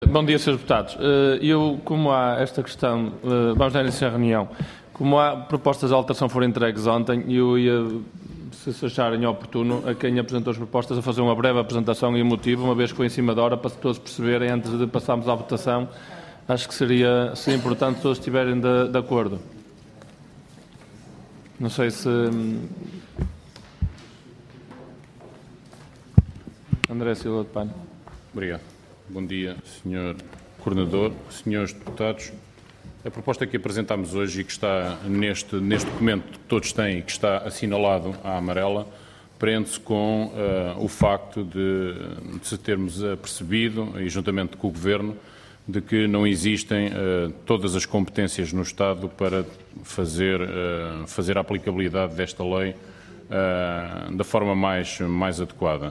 Bom dia, Srs. Deputados. Como há esta questão, vamos dar início à reunião, como há propostas de alteração foram entregues ontem, eu ia, se acharem oportuno, a quem apresentou as propostas a fazer uma breve apresentação e motivo, uma vez que foi em cima da hora, para todos perceberem, antes de passarmos à votação, acho que seria importante todos estiverem de acordo. Não sei se... André Silva de Pano. Obrigado. Bom dia, Sr. Coordenador, Srs. Deputados. A proposta que apresentámos hoje e que está neste documento que todos têm e que está assinalado à amarela, prende-se com o facto de se termos percebido, e juntamente com o Governo, de que não existem todas as competências no Estado para fazer a aplicabilidade desta lei da forma mais adequada.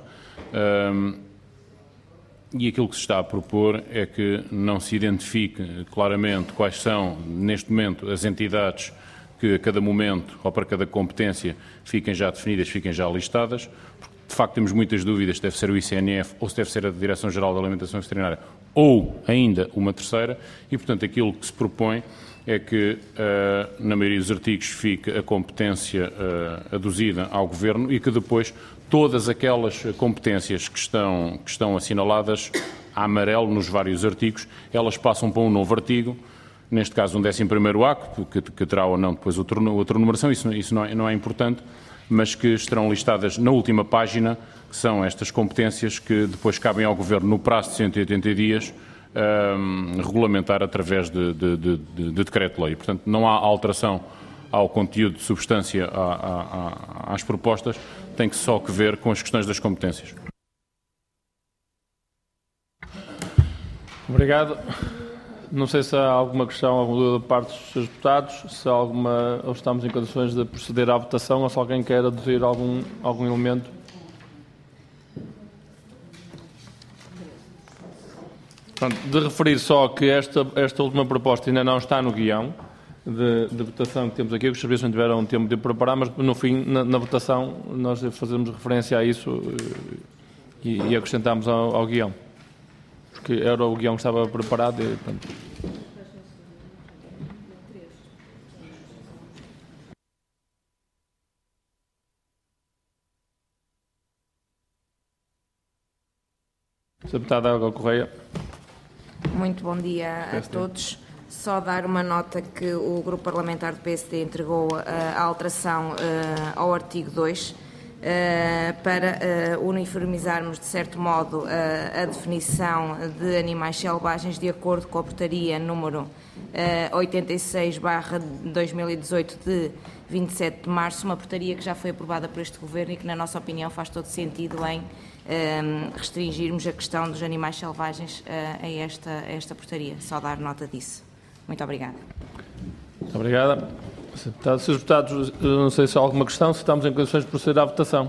E aquilo que se está a propor é que não se identifique claramente quais são, neste momento, as entidades que a cada momento ou para cada competência fiquem já definidas, fiquem já listadas, porque de facto temos muitas dúvidas se deve ser o ICNF ou se deve ser a Direção-Geral da Alimentação Veterinária ou ainda uma terceira e, portanto, aquilo que se propõe é que, na maioria dos artigos, fique a competência aduzida ao Governo e que depois todas aquelas competências que estão assinaladas a amarelo nos vários artigos, elas passam para um novo artigo, neste caso um 11º A, que terá ou não depois outra numeração, isso não é importante, mas que estarão listadas na última página, que são estas competências que depois cabem ao Governo no prazo de 180 dias, regulamentar através de decreto-lei. Portanto, não há alteração ao conteúdo de substância às propostas, tem que só que ver com as questões das competências. Obrigado. Não sei se há alguma questão da parte dos Srs. Deputados, se há alguma, ou estamos em condições de proceder à votação, ou se alguém quer aduzir algum elemento. Pronto, de referir só que esta última proposta ainda não está no guião de votação que temos aqui, que os serviços não tiveram tempo de preparar, mas no fim, na votação, nós fazemos referência a isso e acrescentamos ao guião. Porque era o guião que estava preparado e, portanto... Sr. Deputada Elga Correia. Muito bom dia a todos. Só dar uma nota que o Grupo Parlamentar do PSD entregou a alteração ao artigo 2 para uniformizarmos, de certo modo, a definição de animais selvagens de acordo com a portaria número 86/2018 de 27 de março, uma portaria que já foi aprovada por este Governo e que, na nossa opinião, faz todo sentido em restringirmos a questão dos animais selvagens a esta portaria. Só dar nota disso. Muito obrigada. Muito obrigada. Srs. Deputados, não sei se há alguma questão, se estamos em condições de proceder à votação.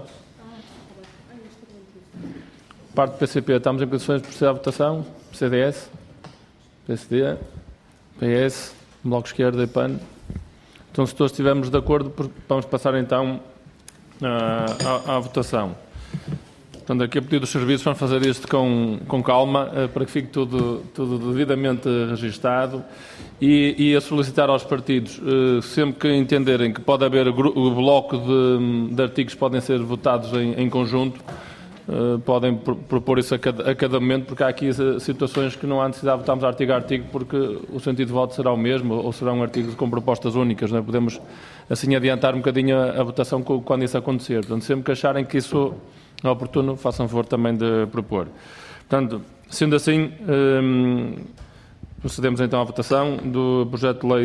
Parte do PCP, estamos em condições de proceder à votação? CDS, PSD, PS, Bloco Esquerda e PAN. Então, se todos estivermos de acordo, vamos passar então à votação. Portanto, aqui a pedido dos serviços, vamos fazer isto com calma, para que fique tudo devidamente registado e a solicitar aos partidos, sempre que entenderem que pode haver o bloco de artigos que podem ser votados em conjunto, podem propor isso a cada momento, porque há aqui situações que não há necessidade de votarmos artigo a artigo, porque o sentido de voto será o mesmo, ou serão artigos com propostas únicas. Não é? Podemos, assim, adiantar um bocadinho a votação quando isso acontecer. Portanto, sempre que acharem que isso é oportuno, façam favor também de propor. Portanto, sendo assim, procedemos então à votação do projeto de lei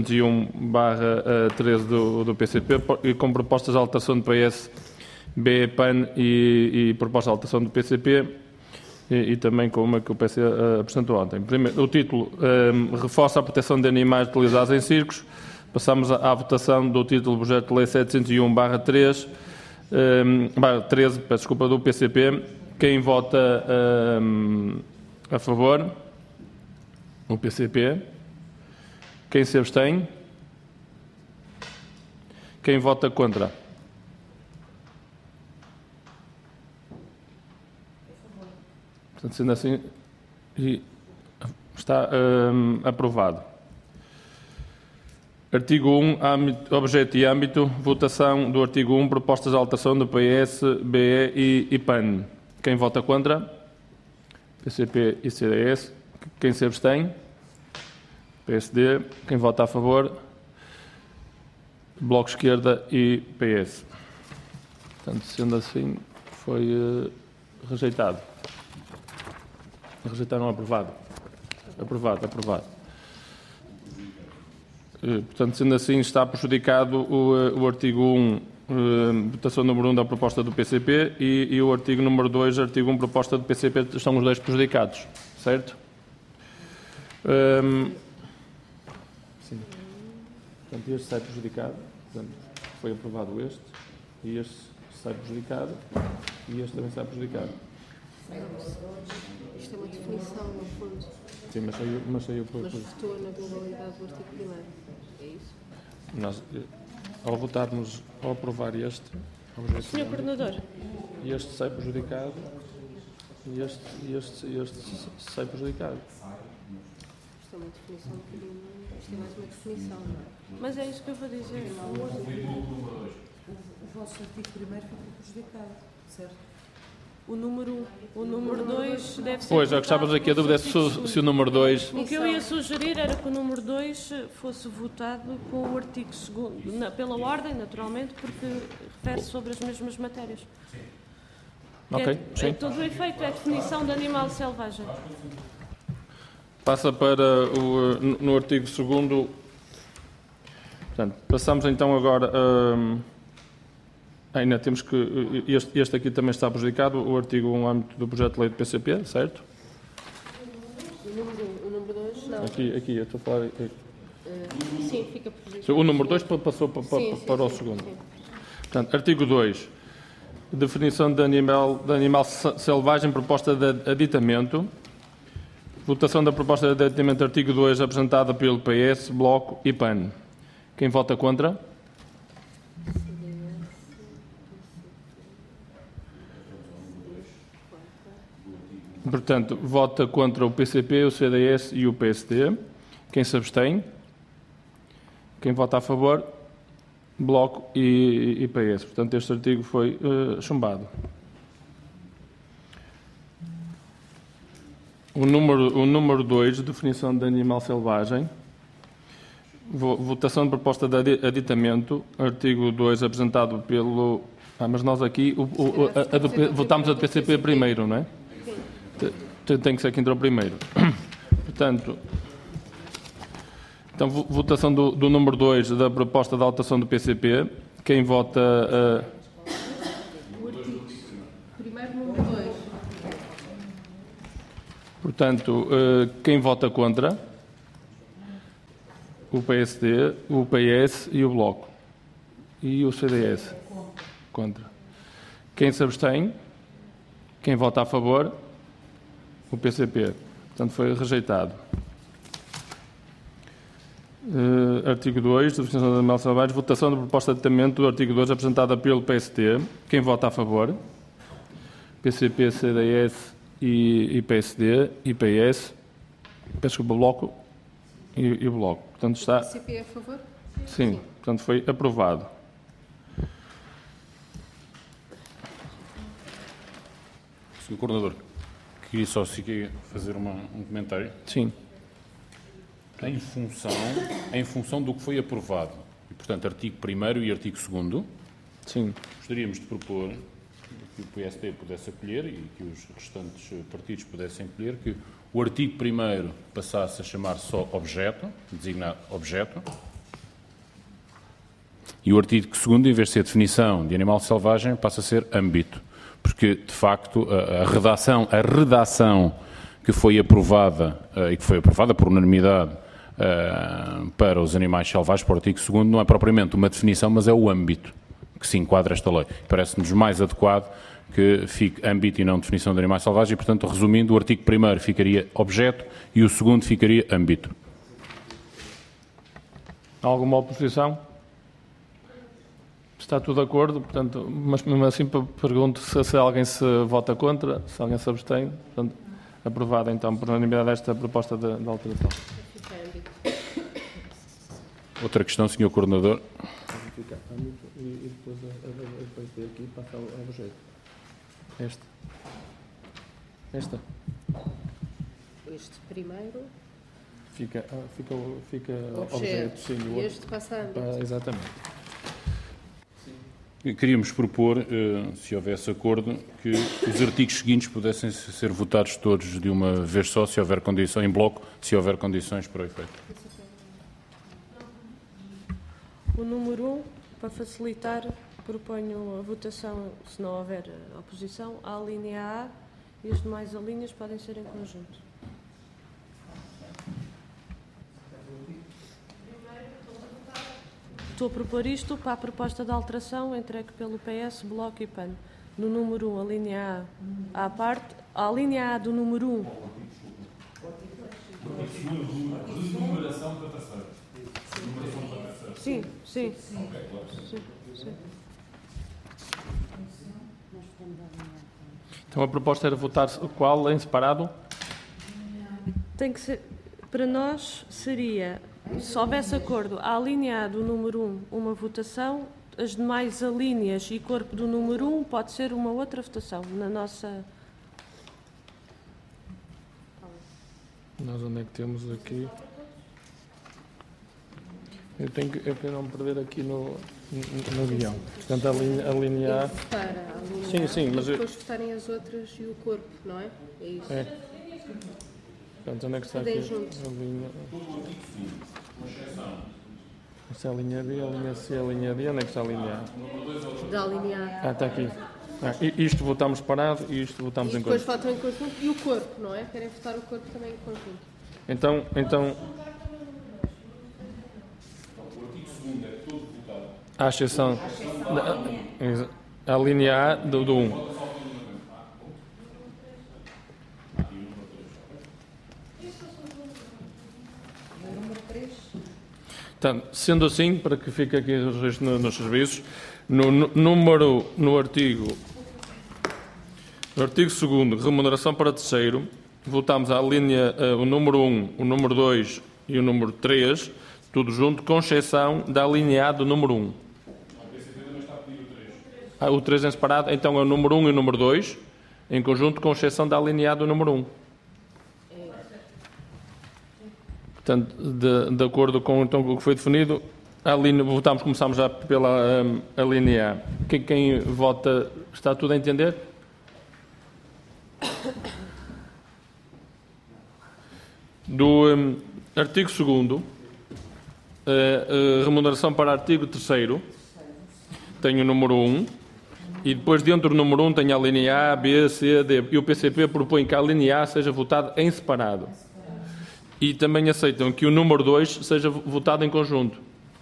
701/13 do PCP, com propostas de alteração do PS, B, PAN e proposta de alteração do PCP, e também com uma que o PC apresentou ontem. Primeiro, o título reforça a proteção de animais utilizados em circos. Passamos à votação do título do projeto de lei 701/13, 13, peço desculpa, do PCP. Quem vota a favor? O PCP. Quem se abstém? Quem vota contra? Portanto, sendo assim, Está aprovado. Artigo 1, objeto e âmbito. Votação do artigo 1, propostas de alteração do PS, BE e PAN. Quem vota contra? PCP e CDS. Quem se abstém? PSD. Quem vota a favor? Bloco Esquerda e PS. Portanto, sendo assim, foi rejeitado. Rejeitado não aprovado. Aprovado. Portanto, sendo assim, está prejudicado o artigo 1, votação número 1 da proposta do PCP e o artigo número 2, artigo 1, proposta do PCP, estão os dois prejudicados, certo? Sim. Portanto, este sai prejudicado, portanto, foi aprovado este, e este sai prejudicado, e este também sai prejudicado. Isto é uma definição, no fundo. Sim, mas saiu por... Mas votou na globalidade do artigo 1º. É isso? Nós, ao votarmos, ao aprovar este... Sr. Coordenador. Este sai prejudicado e este sai prejudicado. Isto é uma definição um bocadinho... Isto é mais uma definição, não é? Mas é isso que eu vou dizer. O vosso artigo 1º fica prejudicado, certo? O número 2 deve ser... Pois, já que estávamos aqui a dúvida se o número 2... O que eu ia sugerir era que o número 2 fosse votado com o artigo 2º, pela ordem, naturalmente, porque refere-se sobre as mesmas matérias. Ok, sim. Todo o efeito é a definição de animal selvagem. Passa para no artigo 2º. Portanto, passamos então agora... ainda temos que... Este aqui também está prejudicado, o artigo 1, âmbito do projeto de lei do PCP, certo? O número 2, não. Aqui, eu estou a falar... Sim, fica prejudicado. O número 2 passou para o segundo. Portanto, artigo 2. Definição de animal selvagem, proposta de aditamento. Votação da proposta de aditamento, artigo 2, apresentada pelo PS, Bloco e PAN. Quem vota contra? Portanto, vota contra o PCP, o CDS e o PSD. Quem se abstém? Quem vota a favor? Bloco e PS. Portanto, este artigo foi chumbado. O número 2, definição de animal selvagem. Votação de proposta de aditamento, artigo 2, apresentado pelo... mas nós aqui votámos a do PCP primeiro, não é? Tem que ser quem entrou primeiro. Portanto, então, votação do número 2 da proposta de alteração do PCP. Quem vota... Primeiro número 2. Portanto, quem vota contra? O PSD, o PS e o Bloco. E o CDS. Contra. Quem se abstém? Quem vota a favor? O PCP. Portanto, foi rejeitado. Artigo 2, definição de animal selvagem. Votação da proposta de aditamento do artigo 2, apresentada pelo PSD. Quem vota a favor? PCP, CDS e PSD e PS. Peço desculpa, Bloco e Bloco. Portanto, está... PCP é a favor? Sim. Portanto, foi aprovado. Sr. Coordenador, queria só fazer um comentário. Sim. Em função do que foi aprovado, e, portanto, artigo 1º e artigo 2º, Sim. gostaríamos de propor que o PSD pudesse acolher e que os restantes partidos pudessem acolher que o artigo 1º passasse a chamar só objeto, designar objeto, e o artigo 2º, em vez de ser definição de animal selvagem, passa a ser âmbito. Porque, de facto, a redação que foi aprovada, e que foi aprovada por unanimidade para os animais selvagens, para o artigo 2º, não é propriamente uma definição, mas é o âmbito que se enquadra esta lei. Parece-nos mais adequado que fique âmbito e não definição de animais selvagens e, portanto, resumindo, o artigo 1º ficaria objeto e o 2º ficaria âmbito. Alguma oposição? Está tudo de acordo, portanto, mas mesmo assim pergunto se alguém se vota contra, se alguém se abstém. Portanto, aprovada então por unanimidade esta proposta de alteração. Fica âmbito. Outra questão, Sr. Coordenador. Fica âmbito e depois aqui passa ao objeto. Esta. Este primeiro, Fica objeto. objeto, sim. E este passa a âmbito. Exatamente. Queríamos propor, se houvesse acordo, que os artigos seguintes pudessem ser votados todos de uma vez só, se houver condição, em bloco, se houver condições para o efeito. O número 1, para facilitar, proponho a votação, se não houver oposição, à linha A e as demais alíneas podem ser em conjunto. Estou a propor isto para a proposta de alteração entregue pelo PS, Bloco e PAN. No número 1, a linha A à parte, a linha A do número 1. Sim. Sim. Então a proposta era votar qual em separado? Tem que ser, para nós seria, se houvesse acordo, à linha A do número 1 uma votação, as demais alíneas e corpo do número 1 pode ser uma outra votação. Na nossa... Nós onde é que temos aqui? Eu tenho que não perder aqui no guião. Portanto, a linha A... Votar a linha Sim, A mas e depois votarem as outras e o corpo, não é? É isso. É. Portanto, onde é que está Tudo aqui? em junto. A linha... Esta é a linha B, a linha C, a linha D. Onde é que está a linha A? Da linha A. Está aqui. Isto votamos separado e isto votamos E em depois conjunto. votam em conjunto e o corpo, não é? Querem votar o corpo também em conjunto. Então à exceção a linha A do 1. Portanto, sendo assim, para que fique aqui o registro nos serviços, no artigo 2º, remuneração para terceiro, votamos a linha, o número 1, o número 2 e o número 3, tudo junto, com exceção da linha A do número 1. O 3 em separado, então é o número 1 e o número 2, em conjunto, com exceção da linha A do número 1. Portanto, de acordo com então, o que foi definido, começamos já pela a linha A. Quem vota, está tudo a entender? Do artigo 2º, remuneração para artigo 3º, tem o número 1, e depois dentro do número 1 tem a linha A, B, C, D, e o PCP propõe que a linha A seja votada em separado. E também aceitam que o número 2 seja votado em conjunto.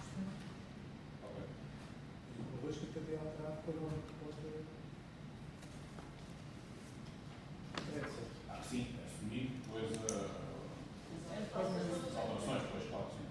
Sim, assumir depois as alterações, depois, claro que sim.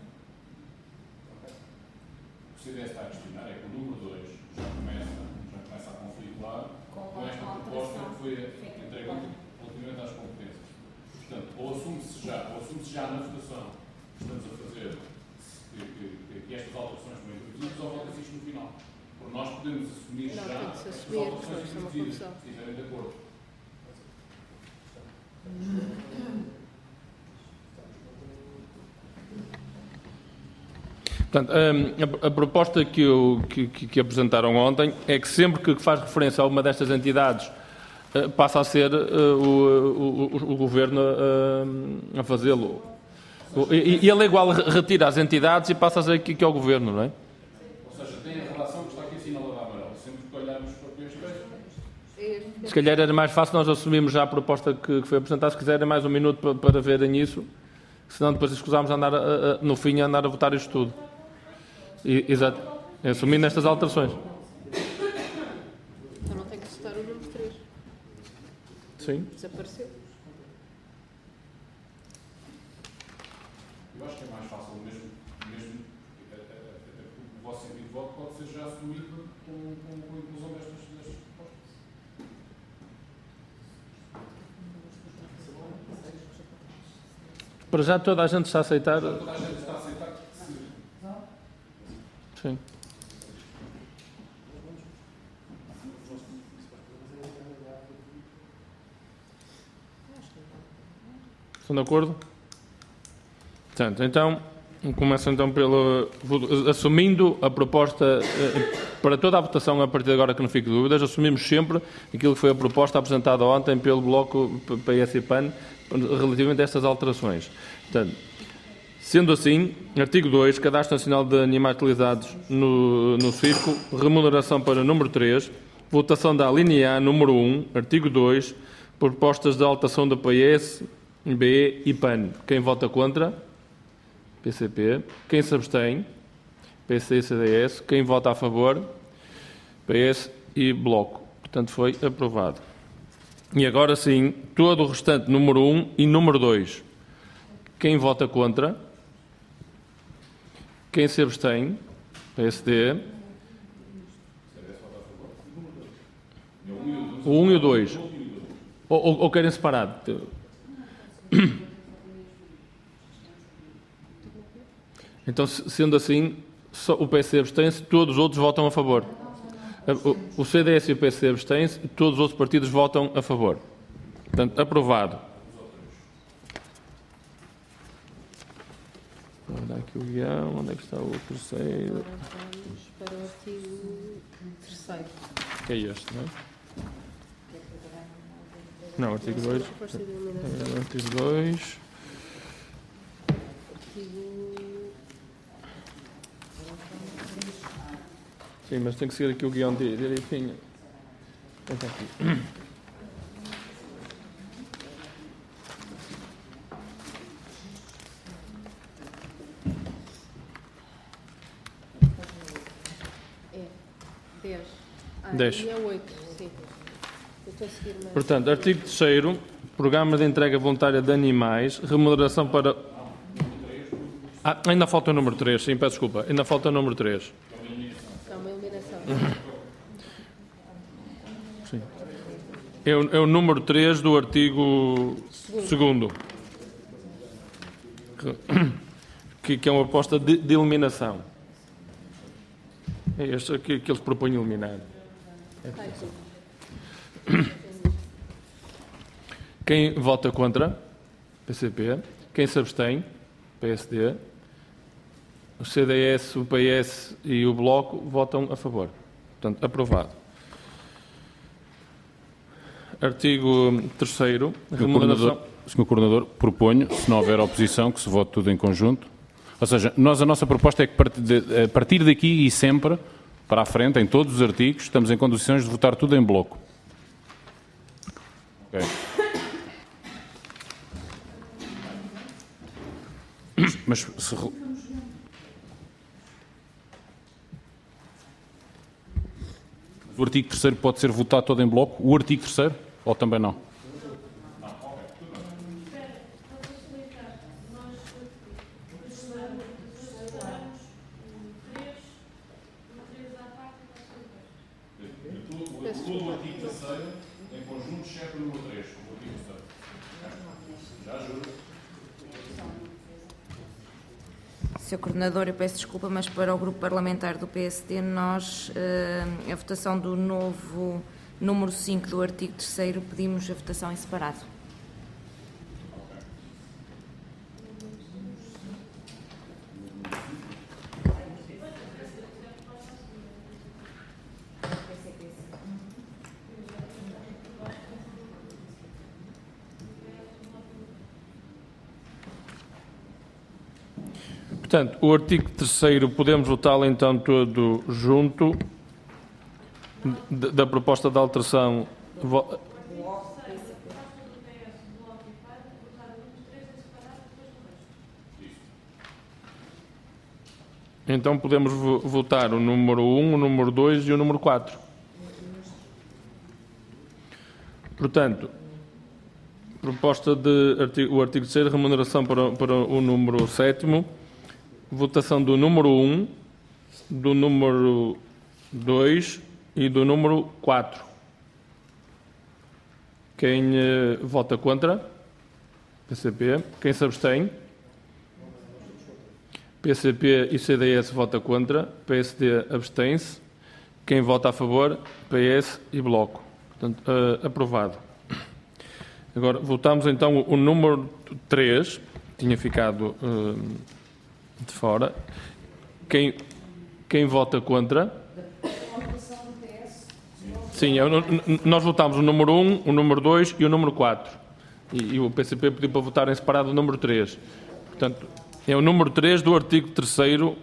O que o CDS está a questionar é que o número 2 já começa a conflituar com esta proposta que foi entregue relativamente às competências. Portanto, ou assume-se já na votação que estamos a fazer que estas alterações foram introduzidas, ou volta-se isto no final. Porque nós podemos assumir Não, já tem que se as assumir, alterações senão isto é uma introduzidas, confusão. se estiverem de acordo. Portanto, a proposta que apresentaram ontem é que sempre que faz referência a uma destas entidades passa a ser o Governo a fazê-lo. E ele é igual, retira as entidades e passa a ser que é o Governo, não é? Ou seja, tem a relação que está aqui assinalada a amarelo. Sempre que olharmos para este texto, Se calhar era mais fácil nós assumirmos já a proposta que foi apresentada, se quiserem mais um minuto para verem isso, senão depois escusámos no fim a andar a votar isto tudo. Exato. Assumindo estas alterações. Então não tem que votar o número 3. Sim. Desapareceu. eu acho que é mais fácil mesmo o vosso sentido de voto pode ser já assumido com a inclusão destas propostas. Para já toda a gente está a aceitar. Sim. Estão de acordo? Portanto, então, começo então pelo... Assumindo a proposta, para toda a votação a partir de agora que não fique dúvidas, assumimos sempre aquilo que foi a proposta apresentada ontem pelo Bloco PS e PAN relativamente a estas alterações. Portanto, sendo assim, artigo 2, Cadastro Nacional de Animais Utilizados no Circo, remuneração para número 3, votação da linha A, número 1, artigo 2, propostas de alteração do PS, B e PAN. Quem vota contra? PCP. Quem se abstém? PC e CDS. Quem vota a favor? PS e Bloco. Portanto, foi aprovado. E agora sim, todo o restante, número 1 e número 2. Quem vota contra? Quem se abstém? PSD. O 1 e o 2. Ou querem separado? Então, sendo assim, só o PC abstém-se, todos os outros votam a favor. O CDS e o PC abstêm-se, todos os outros partidos votam a favor. Portanto, aprovado. Vou dar aqui o guião. Onde é que está o terceiro? Agora vamos para o artigo 3º. Que é este, não é? Não, artigo 2. Proposta de eliminação. Artigo 2. Artigo... Sim, mas tem que seguir aqui o guião direitinho. Está aqui. É 10. 10. Linha 8, sim. Eu estou a seguir mais. Portanto, artigo 3º, Programa de Entrega Voluntária de Animais, remuneração para... ainda falta o número 3, sim, peço desculpa. Ainda falta o número 3. É uma eliminação. Sim. É o número 3 do artigo 2º. Que é uma proposta de eliminação. É este aqui que eles propõem eliminar. Quem vota contra? PCP. Quem se abstém? PSD. O CDS, o PS e o Bloco votam a favor. Portanto, aprovado. Artigo 3º. Remuneração... Sr. Coordenador, proponho, se não houver oposição, que se vote tudo em conjunto. Ou seja, a nossa proposta é que a partir daqui e sempre, para a frente, em todos os artigos, estamos em condições de votar tudo em bloco. Okay. Mas se... O artigo 3º pode ser votado todo em bloco? O artigo 3º? Ou também não? Todo o artigo 3º em conjunto, exceto o número 3. O artigo 3º. Já juro. Sr. Coordenador, eu peço desculpa, mas para o grupo parlamentar do PSD, nós, a votação do novo número 5 do artigo 3º, pedimos a votação em separado. Portanto, o artigo 3º podemos votá-lo então todo junto da proposta de alteração. Então podemos votar o número 1, o número 2 e o número 4. Portanto, proposta de o artigo 3º, remuneração para o número 7º. Votação do número 1, do número 2 e do número 4. Quem vota contra? PCP. Quem se abstém? PCP e CDS vota contra, PSD abstém-se. Quem vota a favor? PS e Bloco. Portanto, aprovado. Agora, votamos então o número 3, tinha ficado de fora. Quem vota contra? Sim, nós votamos o número 1, o número 2 e o número 4. E o PCP pediu para votar em separado o número 3. Portanto, é o número 3 do artigo 3º.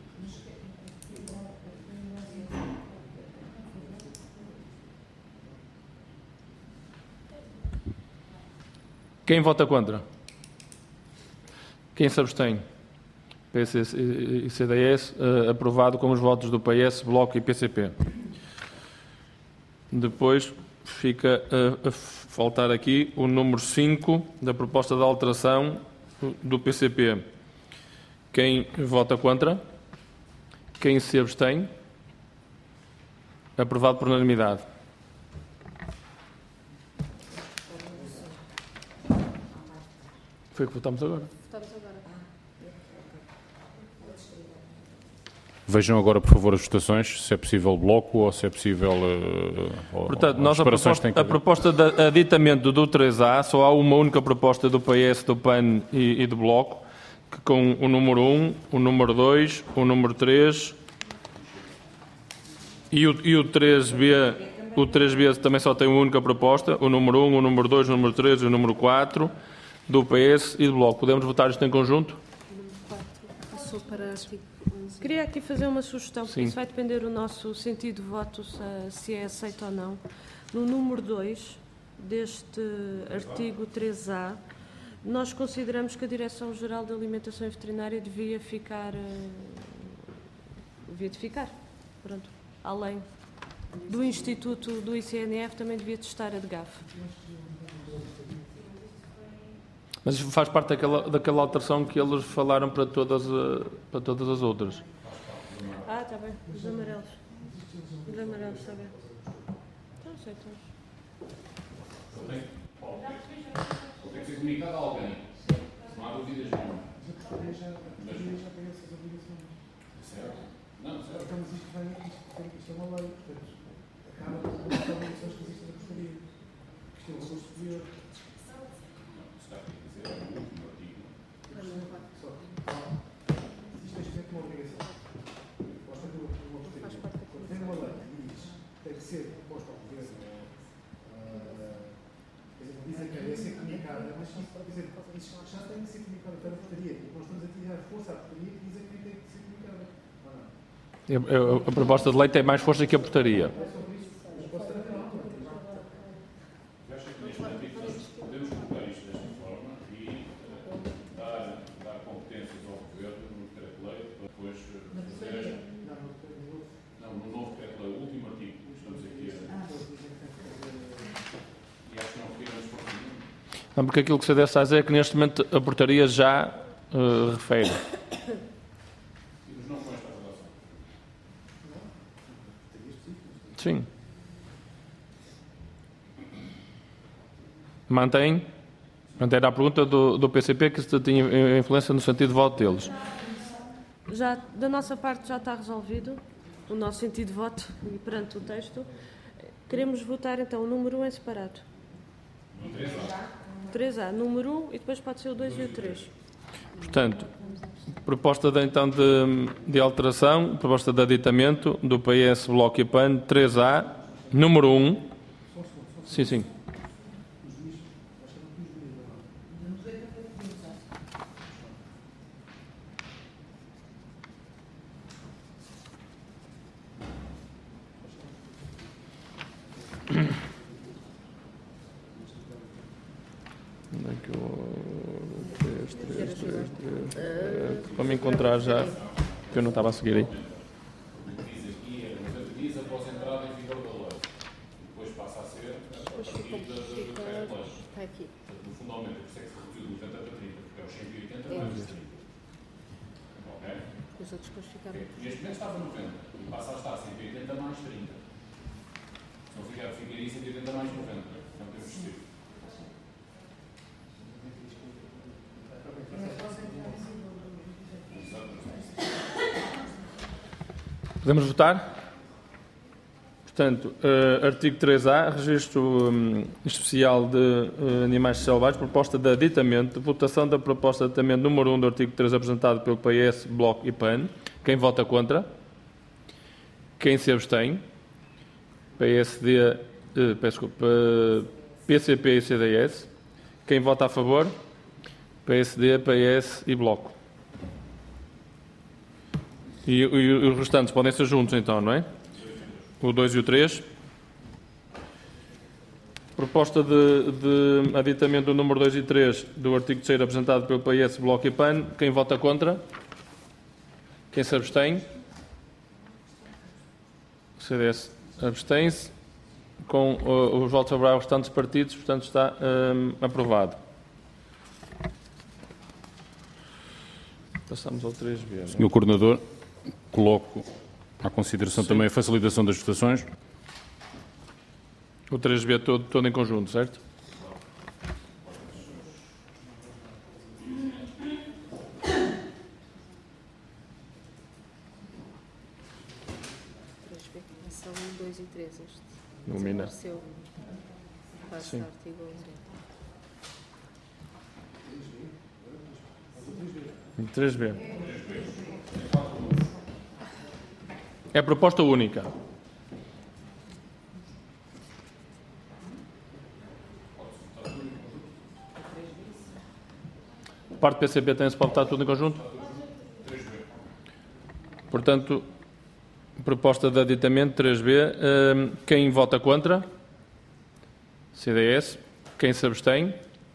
Quem vota contra? Quem se abstém? PS e CDS, aprovado com os votos do PS, Bloco e PCP. Depois fica a faltar aqui o número 5 da proposta de alteração do PCP. Quem vota contra? Quem se abstém? Aprovado por unanimidade. Foi o que votamos agora. Vejam agora, por favor, as votações, se é possível bloco ou se é possível... Portanto, nós a proposta de aditamento do 3A, só há uma única proposta do PS, do PAN e do Bloco, que com o número 1, o número 2, o número 3 e o 3B, o 3B também só tem uma única proposta, o número 1, o número 2, o número 3 e o número 4 do PS e do Bloco. Podemos votar isto em conjunto? Passou para artigo 11. Queria aqui fazer uma sugestão, porque Sim. isso vai depender do nosso sentido de voto, se é aceito ou não. No número 2 deste artigo 3A, nós consideramos que a Direção-Geral de Alimentação e Veterinária devia de ficar, pronto, além do Instituto do ICNF, também devia de estar a DGAF. Mas isso faz parte daquela alteração que eles falaram para todas as outras. Ah, está bem, os amarelos. Os amarelos, está bem. Então aceitamos. Tem que ser comunicado a alguém. Não há dúvidas nenhuma. Certo? Não, certo. Então, mas isto é uma lei, portanto, acaba com as obrigações que existem na portaria. Isto é um valor superior. Existe neste momento uma obrigação. Quando vem uma lei que diz que tem que ser proposta ao governo, diz a que deve ser comunicada, mas isso já tem que ser comunicado para a portaria. Nós estamos aqui a dar força à portaria que diz a quem tem que ser comunicada. A proposta de lei tem mais força que a portaria. Podemos colocar isto desta forma e dar competências ao governo no decreto-lei para depois fazer. Não, no novo decreto-lei, o último artigo, estamos aqui e acho que não retiramos por nenhum. Não, porque aquilo que você deve dizer é que neste momento a portaria já refere. E não com esta relação. Sim. Mantém a pergunta do PCP que se tinha influência no sentido de voto deles. Já, da nossa parte já está resolvido o nosso sentido de voto e perante o texto. Queremos votar então o número 1 em separado. 3A, número 1 e depois pode ser o 2 e o 3. Portanto, proposta de alteração, proposta de aditamento do PS, Bloco e PAN, 3A, número 1. Sim, sim. Onde é que eu... 3, para me encontrar já, que eu não estava a seguir aí. Diz aqui, 90 dias após a entrada em vigor da lei. Depois passa a ser a partir do decreto-lei. Está aqui. No fundo, aumenta, por isso é que se reduziu de 90 para 30, porque é os 180 mais os 30. Ok? Os outros depois ficaram. Neste momento estava 90 e passa a estar 180 mais 30. Se não ficaria 180 mais 90. Não temos de ser. Exato. Podemos votar? Portanto, artigo 3A, registro especial de animais selvagens, proposta de aditamento, votação da proposta de aditamento número 1 do artigo 3 apresentado pelo PS, Bloco e PAN. Quem vota contra? Quem se abstém? PSD, PCP e CDS. Quem vota a favor? PSD, PS e Bloco. E os restantes podem ser juntos então, não é? O 2 e o 3. Proposta de aditamento do número 2 e 3 do artigo 3º apresentado pelo PS, Bloco e PAN. Quem vota contra? Quem se abstém? O CDS abstém-se. Com os votos favoráveis aos restantes partidos, portanto está aprovado. Passamos ao 3B. Senhor Coordenador, coloco à consideração também a facilitação das votações. O 3B todo em conjunto, certo? São 1, 2 e 3 este. Nomina. Desapareceu. Passa Sim. ao artigo 11. 3B. É proposta única. Parte do PCP tem-se para votar tudo em conjunto? Portanto, proposta de aditamento 3B. Quem vota contra? CDS. Quem se abstém?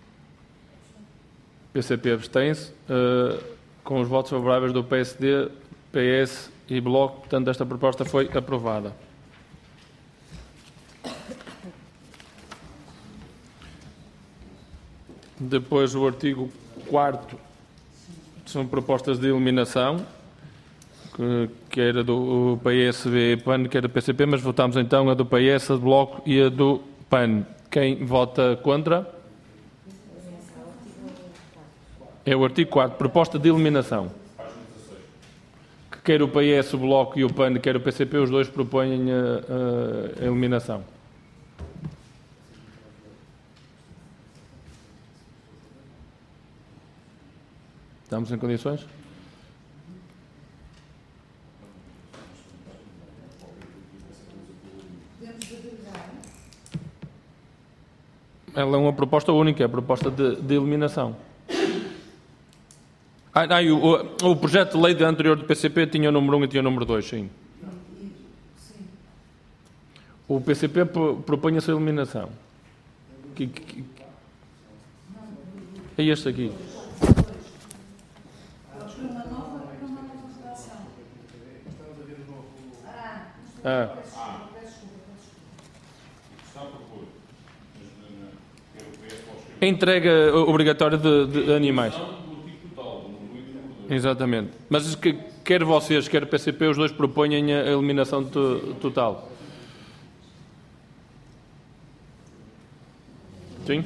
PCP abstém-se. Com os votos favoráveis do PSD, PS e Bloco, portanto, esta proposta foi aprovada. Depois, o artigo 4º são propostas de eliminação, que era do PSD e PAN, que era do PCP, mas votámos então a do PS, a do Bloco e a do PAN. Quem vota contra? É o artigo 4º, proposta de eliminação. Que quer o PS, o Bloco e o PAN, quer o PCP, os dois propõem a eliminação. Estamos em condições? Ela é uma proposta única, é a proposta de eliminação. O projeto de lei anterior do PCP tinha o número 1 e tinha o número 2, sim. O PCP propõe essa eliminação. É este aqui. Entrega obrigatória de animais. Exatamente. Mas quer vocês, quer o PCP, os dois propõem a eliminação total. Sim?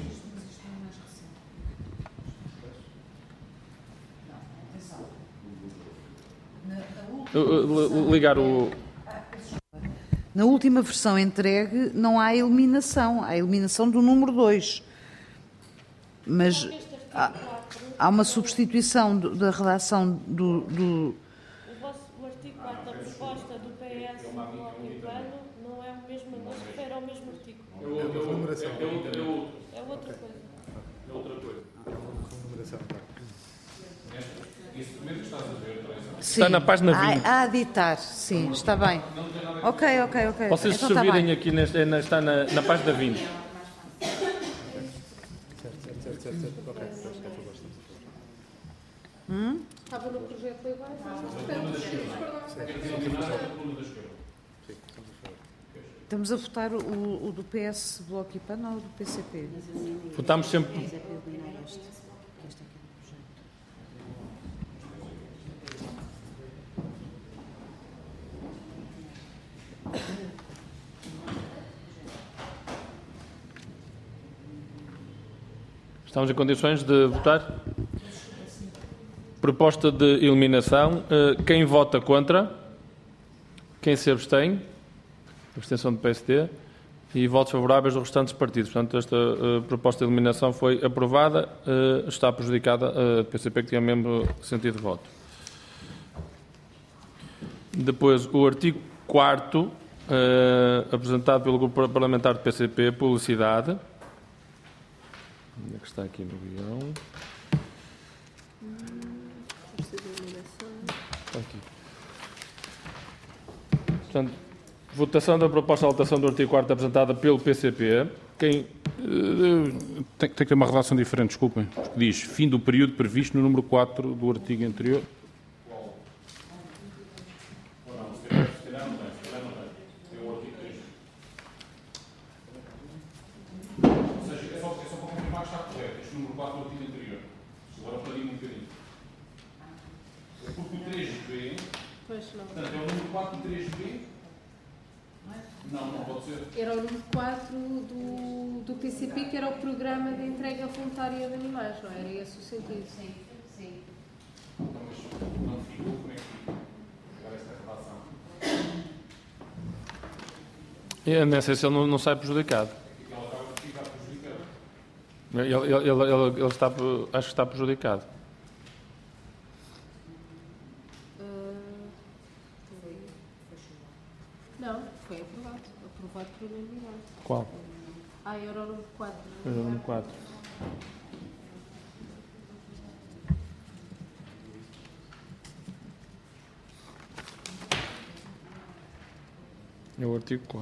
Ligar o... Na última versão entregue não há eliminação, há eliminação do número 2. Mas há uma substituição da redação do... O artigo 4 da proposta do PS, do Bloco e PAN não é o mesmo, não se refere ao mesmo artigo. É outra coisa. É outra coisa. Sim, Está na página 20. A editar, sim, está bem. Ok. Vocês então se está virem bem. aqui, está na página 20. Estava no projeto de lei base. Estamos a votar o do PS, Bloco e PAN ou o do PCP? Votamos sempre... Estamos em condições de votar? Proposta de eliminação. Quem vota contra? Quem se abstém? Abstenção do PSD. E votos favoráveis dos restantes partidos. Portanto, esta proposta de eliminação foi aprovada. Está prejudicada a PCP, que tinha o mesmo sentido de voto. Depois, o artigo 4º, apresentado pelo Grupo Parlamentar do PCP, publicidade. Onde é que está aqui no guião? Está aqui. Portanto, votação da proposta de alteração do artigo 4º apresentada pelo PCP. Tem que ter uma redação diferente, desculpem. Porque diz fim do período previsto no número 4 do artigo anterior. Era o número 4 do PCP, que era o Programa de Entrega Voluntária de Animais, não era esse o sentido? Sim, sim. Não ficou, como é que fica? Agora esta redação. Nessa ele não sai prejudicado. Ele acaba de ficar prejudicado. Ele está, acho que está prejudicado. Não, foi aprovado. Aprovado por unanimidade. Qual? Era o número 4. Era o número 4. É o artigo 4º.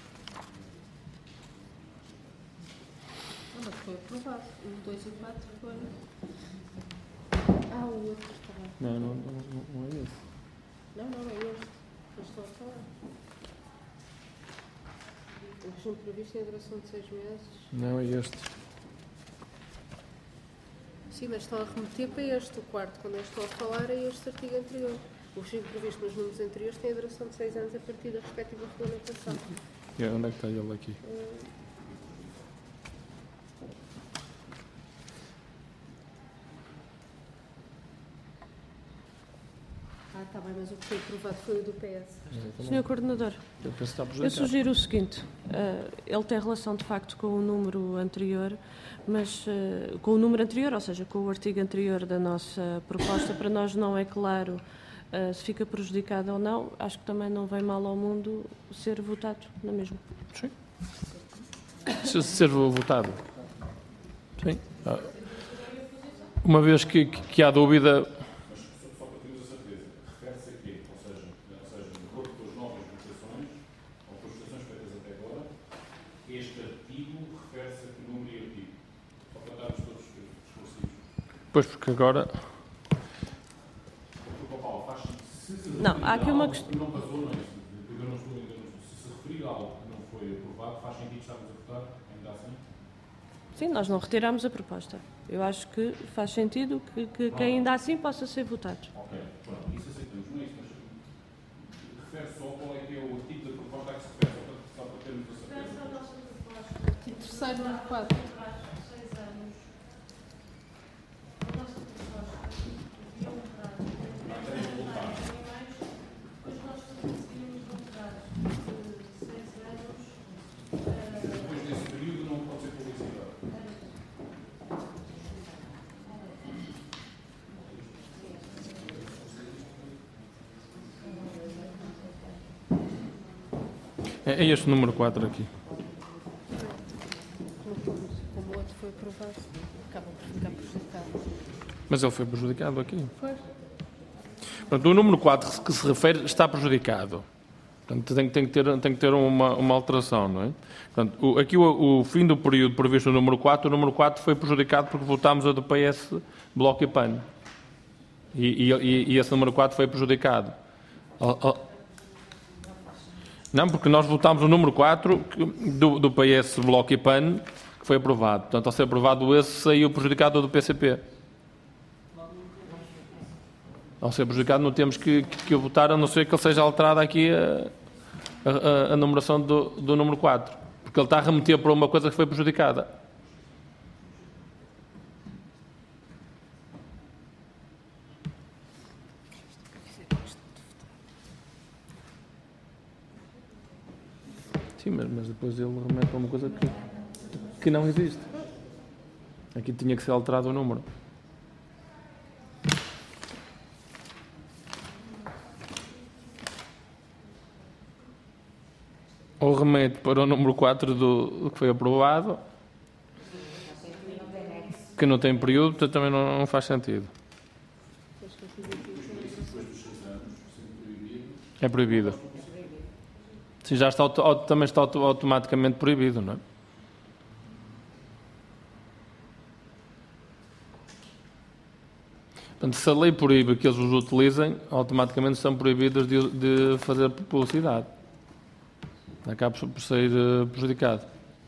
Não, mas foi aprovado. O 2 e o 4 foi. O outro está lá. Não é esse. Não, é este. Eu estou a falar. O regime previsto em duração de 6 meses. Não é este. Sim, mas estão a remeter para este, o quarto. Quando eu estou a falar é este artigo anterior. O regime previsto nos números anteriores tem a duração de 6 anos a partir da respectiva regulamentação. E onde é que está ele aqui? Está bem, mas o que foi aprovado foi o do PS. Sr. Coordenador, Eu penso que está eu prejudicado. sugiro o seguinte, ele tem relação de facto com o número anterior, mas com o número anterior, ou seja, com o artigo anterior da nossa proposta, para nós não é claro se fica prejudicado ou não, acho que também não vem mal ao mundo ser votado na mesma. Sim. Se ser votado. Sim. Uma vez que há dúvida. Só para termos a certeza, refere-se a quê? Ou seja, de acordo com as novas votações, ou com as votações feitas até agora, este artigo refere-se a que número e artigo? Só para estarmos todos esclarecidos. Pois, porque agora. Não, há aqui uma questão. Não passou, não é? Se referir a algo que não foi aprovado, faz sentido estarmos a votar, ainda assim? Sim, nós não retiramos a proposta. Eu acho que faz sentido que ainda assim possa ser votado. Ok, pronto, isso aceitamos, não é isso, mas refere só qual é que é o artigo da proposta a que se refere, só para termos a certeza. Artigo 3º, número 4. Depois desse período não pode ser publicidade. É este número 4 aqui. Como o outro foi aprovado, acaba por ficar prejudicado. Mas ele foi prejudicado aqui. Foi. Portanto, o número 4 que se refere está prejudicado. Portanto, tem que ter uma alteração, não é? Portanto, aqui o fim do período previsto no número 4, o número 4 foi prejudicado porque votámos a do PS, Bloco e PAN. E esse número 4 foi prejudicado. Não, porque nós votámos o número 4 do PS, Bloco e PAN, que foi aprovado. Portanto, ao ser aprovado esse, saiu prejudicado o do PCP. Ao ser prejudicado, não temos que votar, a não ser que ele seja alterado aqui a numeração do número 4. Porque ele está a remeter para uma coisa que foi prejudicada. Sim, mas depois ele remete para uma coisa que não existe. Aqui tinha que ser alterado o número. Ou remete para o número 4 do que foi aprovado, que não tem período, portanto também não faz sentido. É proibido. Sim, já está, também está automaticamente proibido, não é? Portanto, se a lei proíbe que eles os utilizem, automaticamente estão proibidos de fazer publicidade. Acaba por ser prejudicado.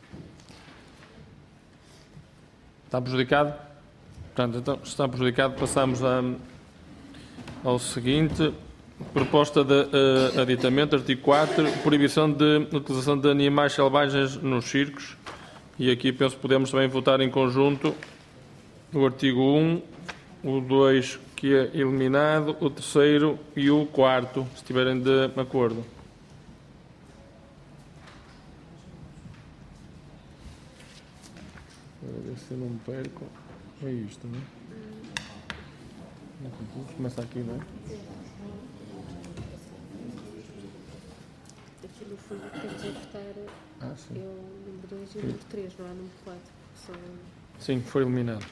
Está prejudicado? Portanto, então, se está prejudicado, passamos ao seguinte. Proposta de aditamento, artigo 4, proibição de utilização de animais selvagens nos circos. E aqui penso que podemos também votar em conjunto o artigo 1, o 2 que é eliminado, o 3º e o 4, se estiverem de acordo. Para ver se eu não me perco. É isto, não é? Começa aqui, não é? Aqui no fundo o que temos a votar é o número 2 e o número 3, não há número 4. São... Sim, foi eliminado.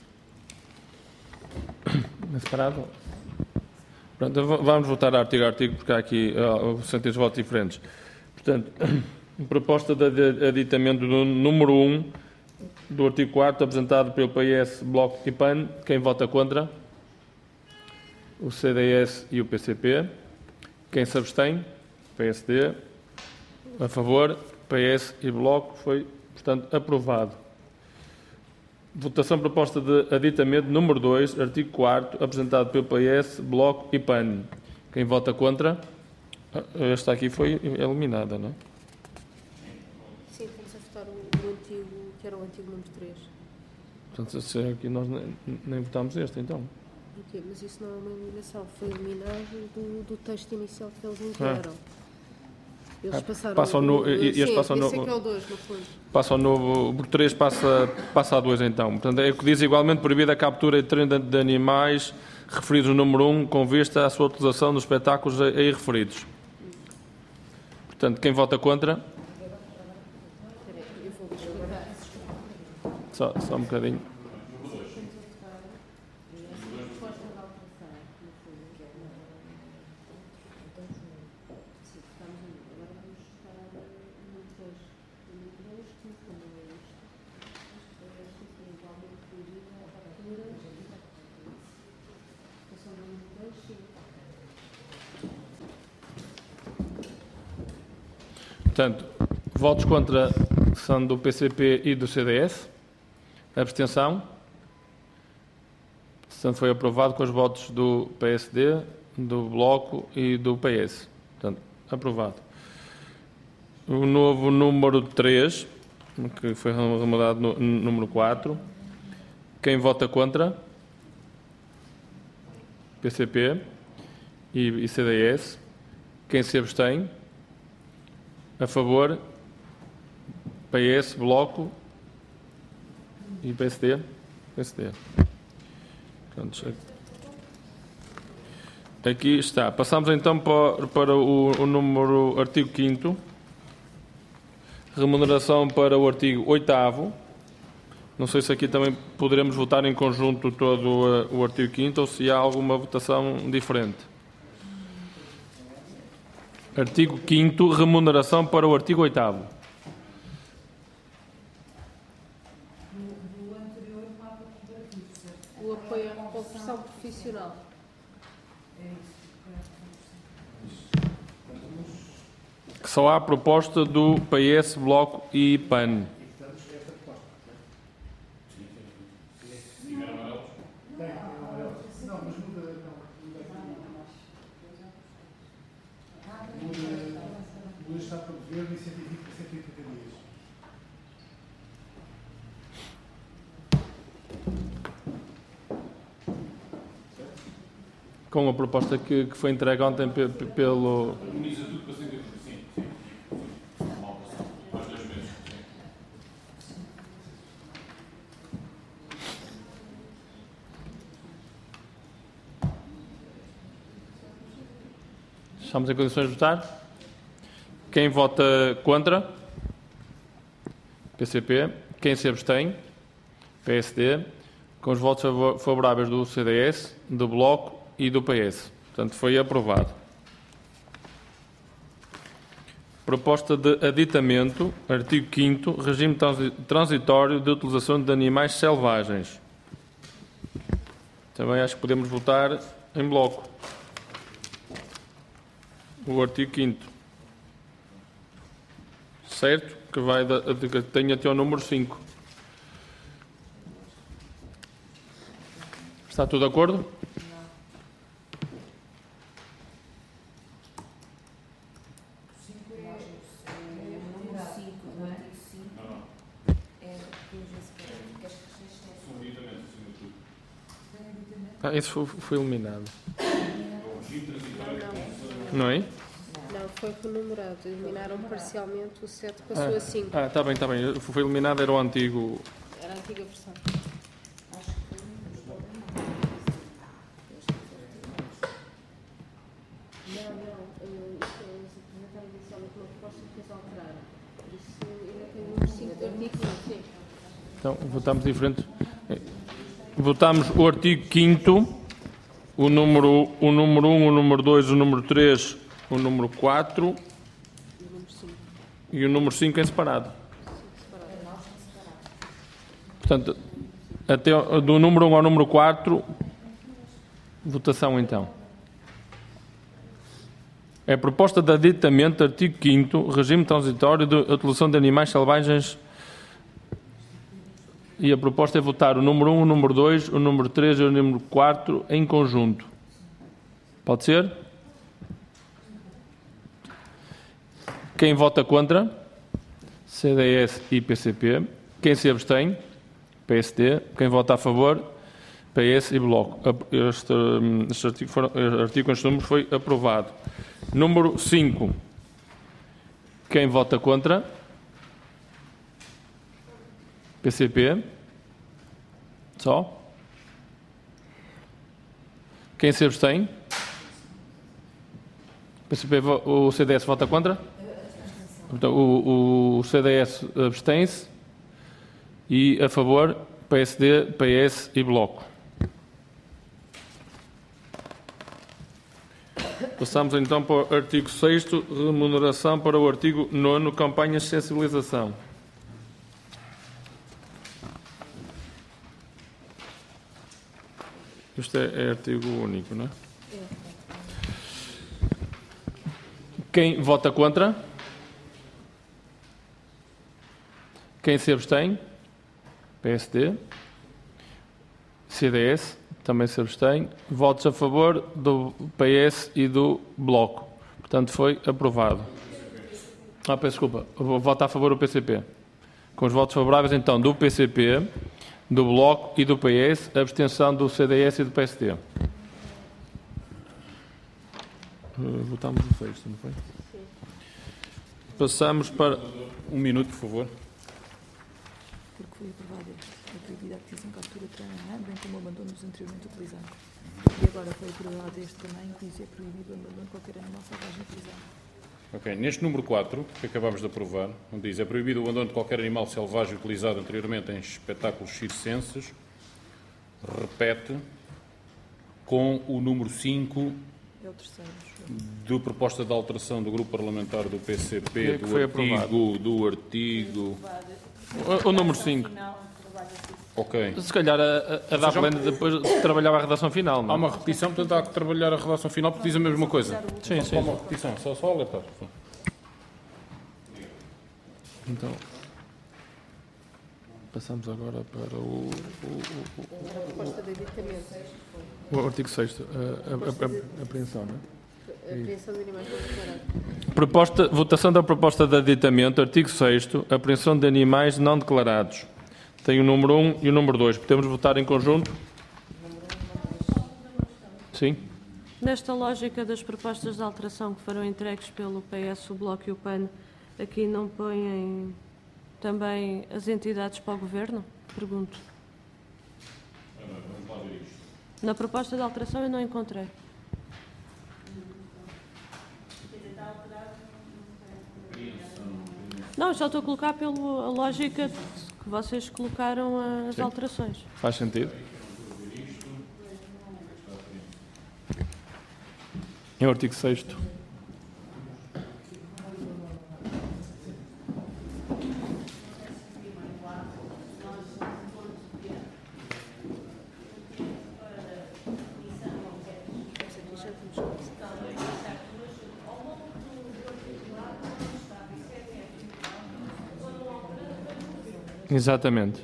Separado? Pronto, vamos votar artigo a artigo, porque há aqui sentidos de voto diferentes. Portanto, proposta de aditamento do número 1 do artigo 4, apresentado pelo PS, Bloco e PAN. Quem vota contra? O CDS e o PCP. Quem se abstém? PSD. A favor? PS e Bloco. Foi, portanto, aprovado. Votação proposta de aditamento número 2, artigo 4, apresentado pelo PS, Bloco e PAN. Quem vota contra? Esta aqui foi eliminada, não é? Sim, estamos a votar o antigo, que era o antigo número 3. Portanto, se aqui nós nem votámos este, então. Okay, mas isso não é uma eliminação, foi eliminado do texto inicial que eles enviaram. Eles passaram passam no, sim, passam no, esse é que é o 2, no fundo. Passa ao novo, o 3 passa a 2 então. Portanto, é o que diz igualmente proibida a captura e treino de animais referidos no número 1 com vista à sua utilização nos espetáculos aí referidos. Portanto, quem vota contra? Só um bocadinho. Portanto, votos contra são do PCP e do CDS. Abstenção. Portanto, foi aprovado com os votos do PSD, do Bloco e do PS. Portanto, aprovado. O novo número 3, que foi remodado no número 4. Quem vota contra? PCP e CDS. Quem se abstém? A favor? PS, Bloco e PSD? PSD. Pronto, aqui está. Passamos então para o número artigo 5º. Remuneração para o artigo 8º. Não sei se aqui também poderemos votar em conjunto todo o artigo 5º ou se há alguma votação diferente. Artigo 5º, remuneração para o artigo 8º. O apoio à reconversão profissional. Só há a proposta do PS, Bloco e PAN. Está para o governo e 120 dias. Com a proposta que foi entregue ontem pelo... Estamos em condições de votar? Quem vota contra? PCP. Quem se abstém? PSD. Com os votos favoráveis do CDS, do Bloco e do PS. Portanto, foi aprovado. Proposta de aditamento, artigo 5º, regime transitório de utilização de animais selvagens. Também acho que podemos votar em bloco. O artigo 5º. Certo? Que tem até o número 5. Está tudo de acordo? Esse foi eliminado. Não é? Não, foi renumerado. Eliminaram parcialmente o 7, passou a 5. Está bem, está bem. Foi eliminado, era o antigo. Era a antiga versão. Eles apresentaram inicialmente uma proposta e depois alteraram. Por isso, ainda tem o número 5 do artigo 5, sim. Então, votamos diferente. Votamos o artigo 5º, o número 1, o número 2, o número 3, o número 4 e o número 5 em separado. Portanto, até do número 1 ao número 4, votação então. É a proposta de aditamento, artigo 5º, regime transitório de utilização de animais selvagens. E a proposta é votar o número 1, o número 2, o número 3 e o número 4 em conjunto. Pode ser? Quem vota contra? CDS e PCP. Quem se abstém? PSD. Quem vota a favor? PS e Bloco. Este artigo com estes números foi aprovado. Número 5. Quem vota contra? PCP. Só. Quem se abstém? PCP, o CDS vota contra? Então, o CDS abstém-se. E a favor, PSD, PS e Bloco. Passamos então para o artigo 6º, remuneração para o artigo 9º, campanhas de sensibilização. Isto é artigo único, não é? Quem vota contra? Quem se abstém? PSD. CDS também se abstém. Votos a favor do PS e do Bloco. Portanto, foi aprovado. Peço desculpa. Vota a favor do PCP. Com os votos favoráveis, então, do PCP, do Bloco e do PS, a abstenção do CDS e do PSD. Votámos o 6º, não foi? Sim. Passamos para... Um minuto, por favor. Porque foi aprovado a proibida a aquisição, captura, treinamento, bem como o abandono dos anteriormente utilizados. E agora foi aprovado este também, que diz é proibido o abandono de qualquer animal selvagem utilizado. Ok. Neste número 4, que acabámos de aprovar, onde diz é proibido o abandono de qualquer animal selvagem utilizado anteriormente em espetáculos circenses, repete com o número 5 É o terceiro. do proposta de alteração do grupo parlamentar do PCP, que foi aprovado? do artigo... O número 5. Ok. Se calhar a da Plena depois trabalhava a redação final, Há não? uma repetição, portanto há que trabalhar a redação final porque diz a mesma coisa. Sim, Há sim. uma repetição, só alertar. Então, passamos agora para o Proposta de aditamento. artigo 6º, a apreensão, não é? Apreensão de animais não declarados. Votação da proposta de aditamento, artigo 6º, apreensão de animais não declarados. Tem o número 1 e o número 2. Podemos votar em conjunto? Sim? Nesta lógica das propostas de alteração que foram entregues pelo PS, o Bloco e o PAN, aqui não põem também as entidades para o Governo? Pergunto. Na proposta de alteração eu não encontrei. Não, só estou a colocar pela lógica que vocês colocaram as alterações. Faz sentido? É o artigo 6º. Exatamente.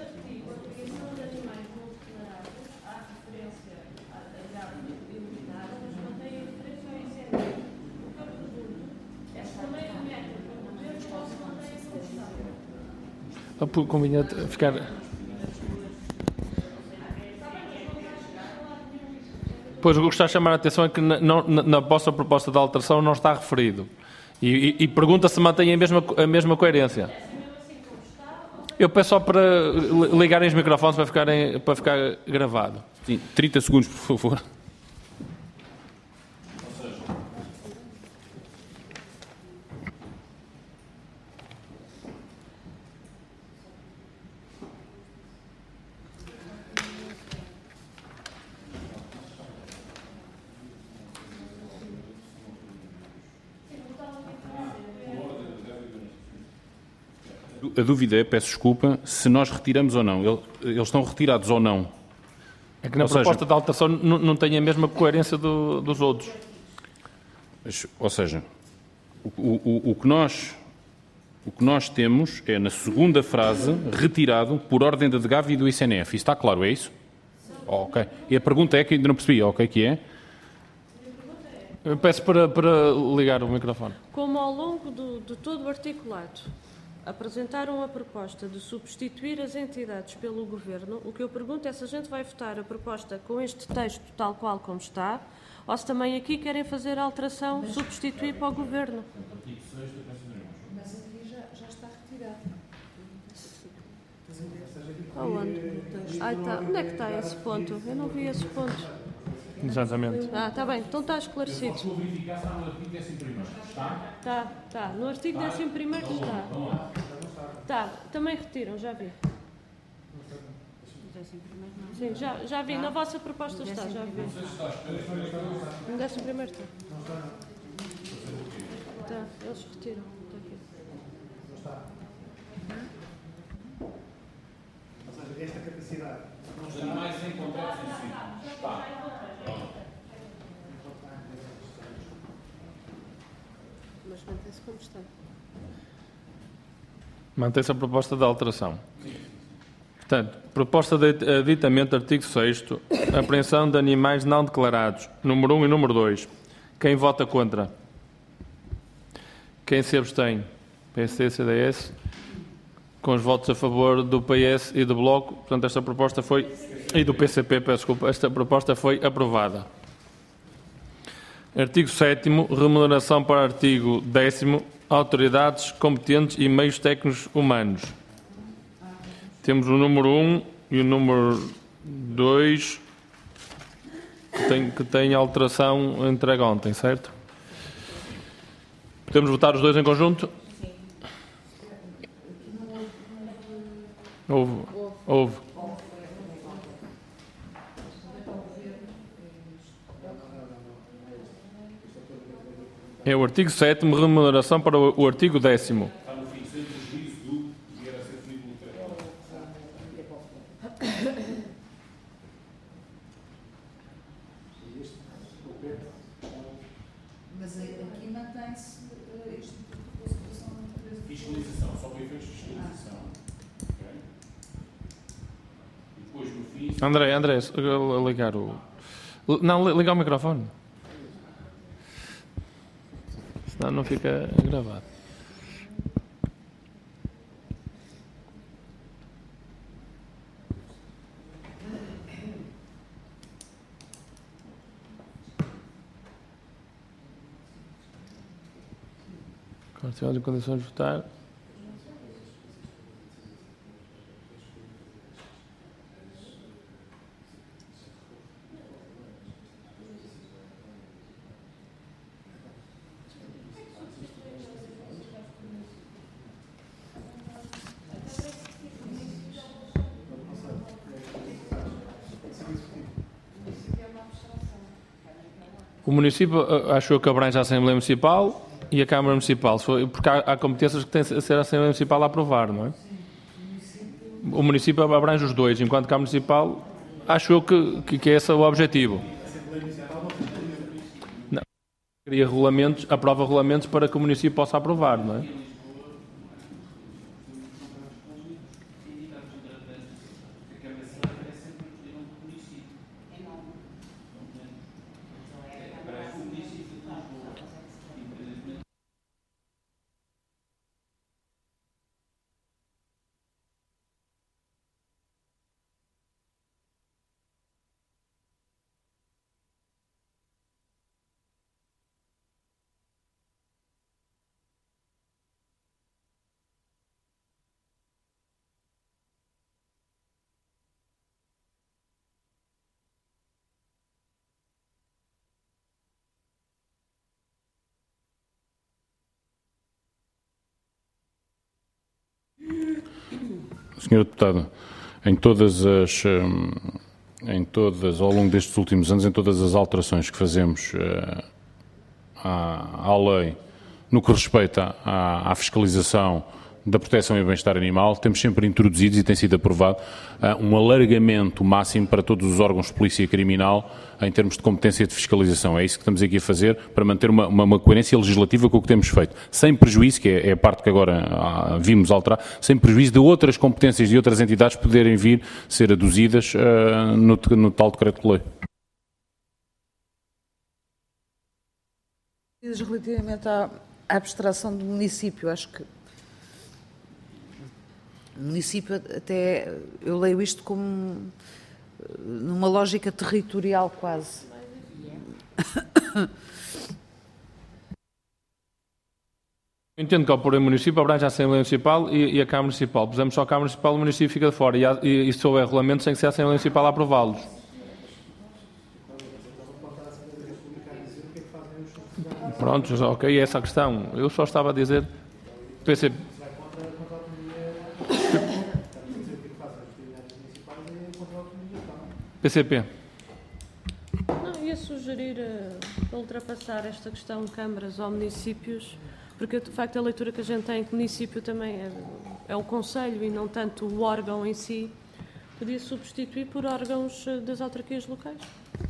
Convinha ficar. Pois o que está a chamar a atenção é que na vossa proposta de alteração não está referido. E pergunta se mantém a mesma coerência. Eu peço só para ligarem os microfones para ficar gravado. Sim, 30 segundos, por favor. A dúvida é, peço desculpa, se nós retiramos ou não. Eles estão retirados ou não? É que na proposta de alteração não tem a mesma coerência dos outros. Ou seja, o que nós temos é, na segunda frase, retirado por ordem da DGAV e do ICNF. Isso está claro, é isso? Oh, ok. E a pergunta é que ainda não percebi. Ok, que é? Eu peço para ligar o microfone. Como ao longo de todo o articulado apresentaram a proposta de substituir as entidades pelo Governo, o que eu pergunto é se a gente vai votar a proposta com este texto tal qual como está, ou se também aqui querem fazer a alteração, substituir para o Governo. Mas aqui já está retirado. Aonde? Tá. Onde é que está esse ponto? Eu não vi esse ponto. Exatamente. Está bem, então está esclarecido. Posso verificar se está no artigo 11º, está? Está. No artigo 11º está. Está, também retiram, já vi. Sim, já vi. Na vossa proposta está, já vi. No 11º está. Está, eles retiram. Está aqui. Ou seja, esta capacidade não Os está. animais em contexto em si. Está. Mas mantém-se como está. Mantém-se a proposta de alteração. Portanto, proposta de aditamento, artigo 6º, apreensão de animais não declarados, número 1 e número 2. Quem vota contra? Quem se abstém? PSD, CDS. Com os votos a favor do PS e do Bloco. Portanto, esta proposta foi... E do PCP, peço desculpa. Esta proposta foi aprovada. Artigo 7º, remuneração para artigo 10º, autoridades competentes e meios técnicos humanos. Temos o número 1 e o número 2 que tem alteração entregue ontem, certo? Podemos votar os dois em conjunto? Houve. É o artigo 7º, remuneração para o artigo 10º. Mas aqui mantém-se isto de consideração de natureza. Fiscalização, só para efeitos de fiscalização. Ok? E depois, no fim... André, ligar o... Não, ligar o microfone. Senão não fica gravado. Agora estivermos em condições de votar. O município achou que abrange a Assembleia Municipal e a Câmara Municipal, porque há competências que têm a ser a Assembleia Municipal a aprovar, não é? O município abrange os dois, enquanto que a Municipal achou que esse é o objetivo. Não. Cria regulamentos, aprova regulamentos para que o município possa aprovar, não é? Senhor Deputado, ao longo destes últimos anos, em todas as alterações que fazemos à lei, no que respeita à fiscalização da proteção e bem-estar animal, temos sempre introduzido e tem sido aprovado um alargamento máximo para todos os órgãos de polícia criminal em termos de competência de fiscalização. É isso que estamos aqui a fazer para manter uma coerência legislativa com o que temos feito, sem prejuízo, que é a parte que agora vimos alterar, sem prejuízo de outras competências de outras entidades poderem vir ser aduzidas no tal decreto-lei. Relativamente à abstração do município, acho que o município, até eu leio isto como numa lógica territorial quase. Entendo que ao pôr em município abrange a Assembleia Municipal e a Câmara Municipal. Pusemos só a Câmara Municipal, o município fica de fora e se houver regulamentos tem que ser a Assembleia Municipal a aprová-los. Pronto, ok, é essa a questão. Eu só estava a dizer PCP. PCP. Não, ia sugerir ultrapassar esta questão de câmaras ou municípios, porque de facto a leitura que a gente tem que o município também é o conselho e não tanto o órgão em si, podia substituir por órgãos das autarquias locais.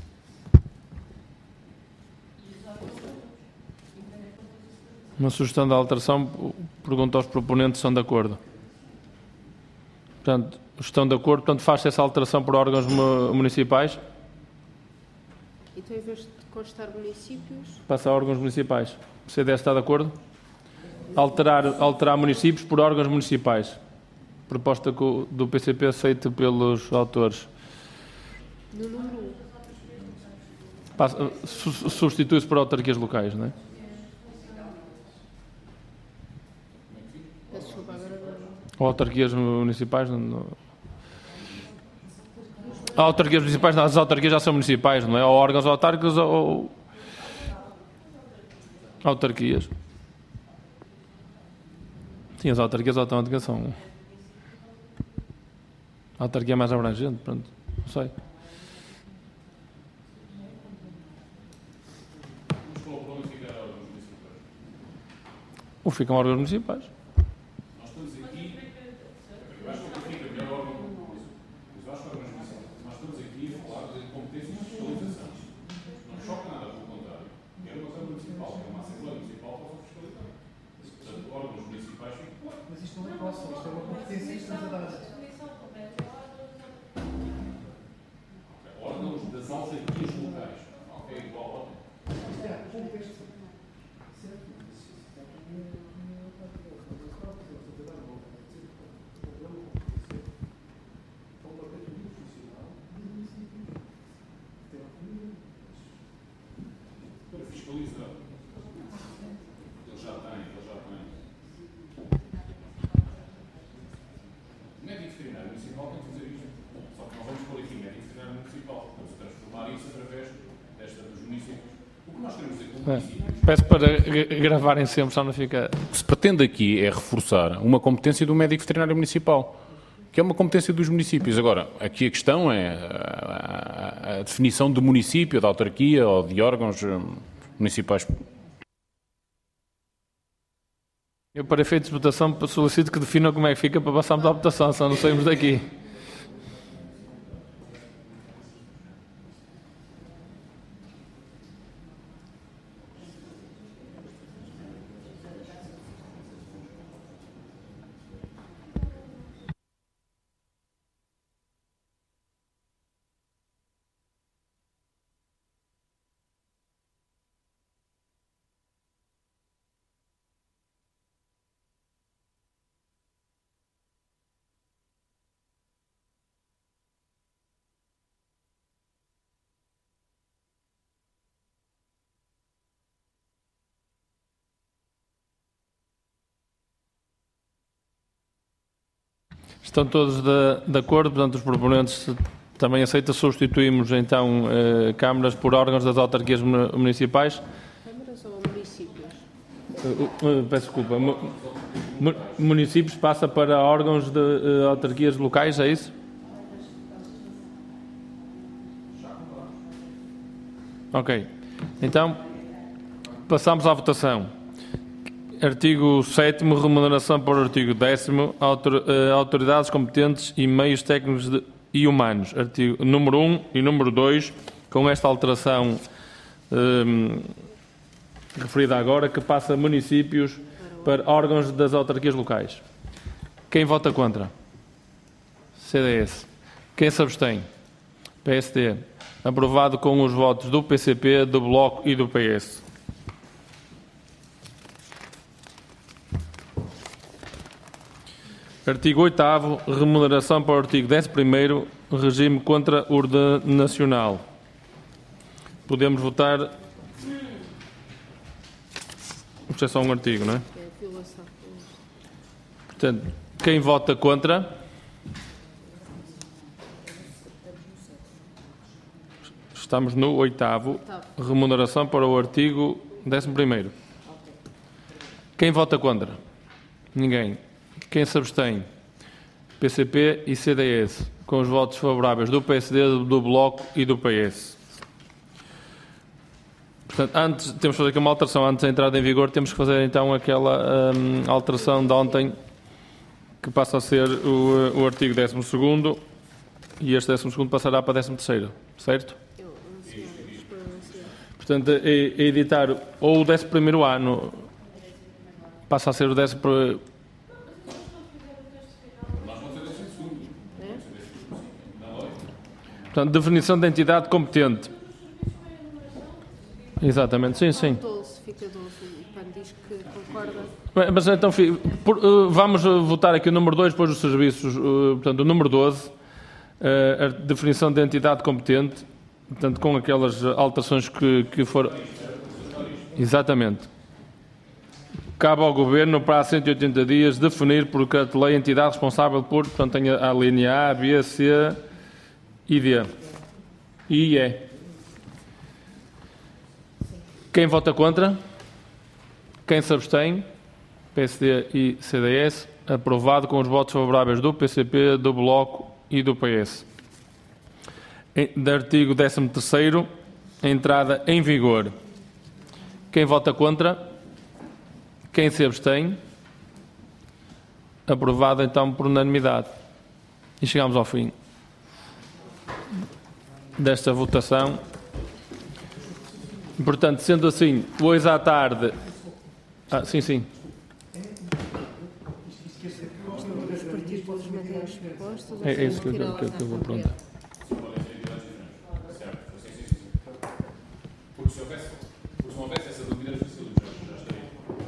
Uma sugestão de alteração, pergunto aos proponentes se estão de acordo. Portanto, estão de acordo, portanto faz-se essa alteração por órgãos municipais? Então, em vez de constar municípios... Passa a órgãos municipais. O CDS está de acordo? Alterar municípios por órgãos municipais. Proposta do PCP aceita pelos autores. No número 1. Substitui-se por autarquias locais, não é? Ou autarquias municipais? Autarquias municipais, não, as autarquias já são municipais, não é? Ou órgãos autárquicos ou autarquias. Sim, as autarquias autárquicas são... A autarquia é mais abrangente, pronto, não sei. Ou ficam órgãos municipais. Peço para gravarem sempre, só não fica... O que se pretende aqui é reforçar uma competência do médico veterinário municipal, que é uma competência dos municípios. Agora, aqui a questão é a definição de município, de autarquia ou de órgãos municipais. Eu, para efeitos de votação, solicito que definam como é que fica para passarmos à votação, senão não saímos daqui. Estão todos de acordo, portanto, os proponentes também aceitam. Substituímos, então, câmaras por órgãos das autarquias municipais. Câmaras ou municípios? Peço desculpa. Municípios passa para órgãos de autarquias locais, é isso? Ok. Então, passamos à votação. Artigo 7º, remuneração para o artigo 10º, autoridades competentes e meios técnicos e humanos. Artigo número 1 e número 2, com esta alteração referida agora, que passa municípios para órgãos das autarquias locais. Quem vota contra? CDS. Quem se abstém? PSD. Aprovado com os votos do PCP, do Bloco e do PS. Artigo 8º, remuneração para o artigo 11º, regime contra-ordenacional. Podemos votar... Isto é só um artigo, não é? É a violação. Portanto, quem vota contra? Estamos no 8º, remuneração para o artigo 11º. Quem vota contra? Ninguém. Quem se abstém? PCP e CDS, com os votos favoráveis do PSD, do Bloco e do PS. Portanto, antes, temos que fazer aqui uma alteração. Antes da entrada em vigor, temos que fazer então aquela alteração de ontem, que passa a ser o artigo 12º, e este 12º passará para 13º, certo? Portanto, é editar ou o 11º ano, passa a ser o 11º. Portanto, definição de entidade competente. Exatamente, sim, sim. 12, fica 12. O PAN diz que concorda. Mas então, vamos votar aqui o número 2, depois dos serviços, portanto, o número 12, a definição de entidade competente, portanto, com aquelas alterações que foram... Exatamente. Cabe ao Governo, no prazo de 180 dias, definir por decreto-lei a entidade responsável por, portanto, tem a linha A, B, C... e D. E E. Quem vota contra? Quem se abstém? PSD e CDS. Aprovado com os votos favoráveis do PCP, do Bloco e do PS. Do artigo 13º, entrada em vigor. Quem vota contra? Quem se abstém? Aprovado então por unanimidade. E chegamos ao fim desta votação. Portanto, sendo assim, hoje à tarde... sim, sim. É isso que eu vou perguntar. Porque se houvesse essa dúvida, já estaria.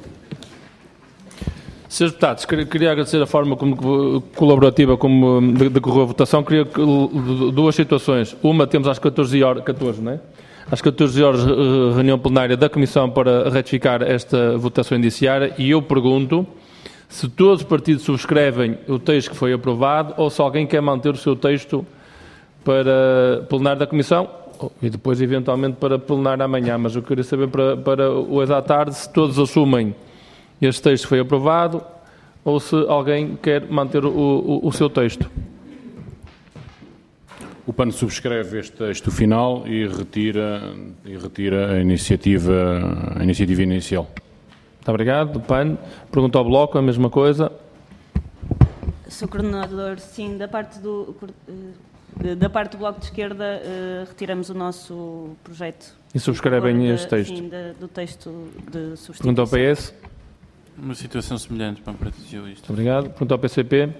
Senhores deputados, queria agradecer a forma colaborativa como decorreu a votação. Queria duas situações. Uma, temos às 14 horas, 14, não é? Às 14 horas, reunião plenária da Comissão para retificar esta votação indiciária, e eu pergunto se todos os partidos subscrevem o texto que foi aprovado ou se alguém quer manter o seu texto para plenário da Comissão e depois, eventualmente, para plenário amanhã. Mas eu queria saber para hoje à tarde se todos assumem este texto que foi aprovado ou se alguém quer manter o seu texto. O PAN subscreve este texto final e retira a iniciativa inicial. Muito obrigado. O PAN. Pergunta ao Bloco, a mesma coisa. Sr. Coordenador, sim, da parte do Bloco de Esquerda, retiramos o nosso projeto. E subscrevem este texto? Sim, do texto de substituição. Pergunta ao PS. Uma situação semelhante para proteger isto. Muito obrigado. Pergunta ao PCP.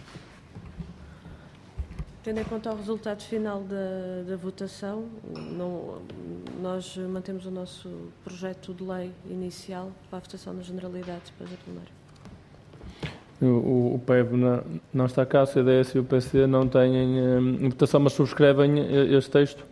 Tendo em conta o resultado final da votação, nós mantemos o nosso projeto de lei inicial para a votação na generalidade depois do plenário. O PEV não está cá, o CDS e o PSD não têm votação, mas subscrevem este texto?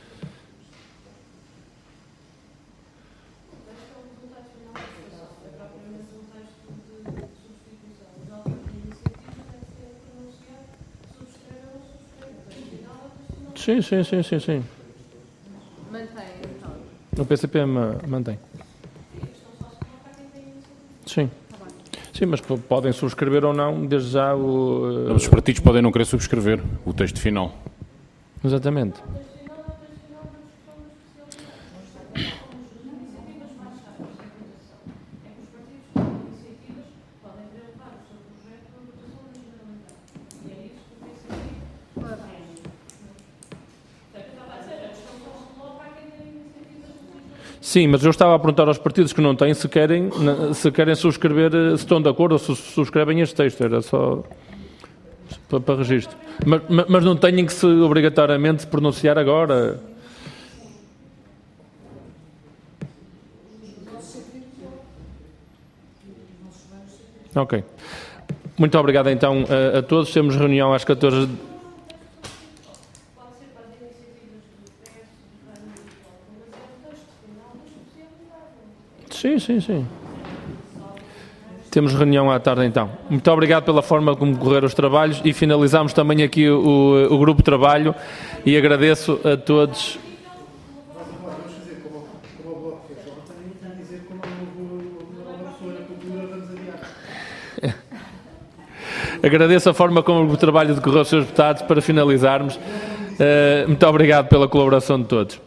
Sim. Mantém, então. O PCP mantém. Sim. Sim, mas podem subscrever ou não, desde já o... Os partidos podem não querer subscrever o texto final. Exatamente. Sim, mas eu estava a perguntar aos partidos que não têm se querem subscrever, se estão de acordo ou se subscrevem este texto, era só para registro. Mas não têm que se obrigatoriamente se pronunciar agora. Ok. Muito obrigado então a todos. Temos reunião às 14h. Sim. Temos reunião à tarde então. Muito obrigado pela forma como correram os trabalhos e finalizamos também aqui o grupo de trabalho e agradeço a todos. Vamos fazer como o Bloco fez ontem e dizer como a pessoa na cultura vamos adiar. Agradeço a forma como o trabalho decorreu, Srs. Deputados, para finalizarmos. Muito obrigado pela colaboração de todos.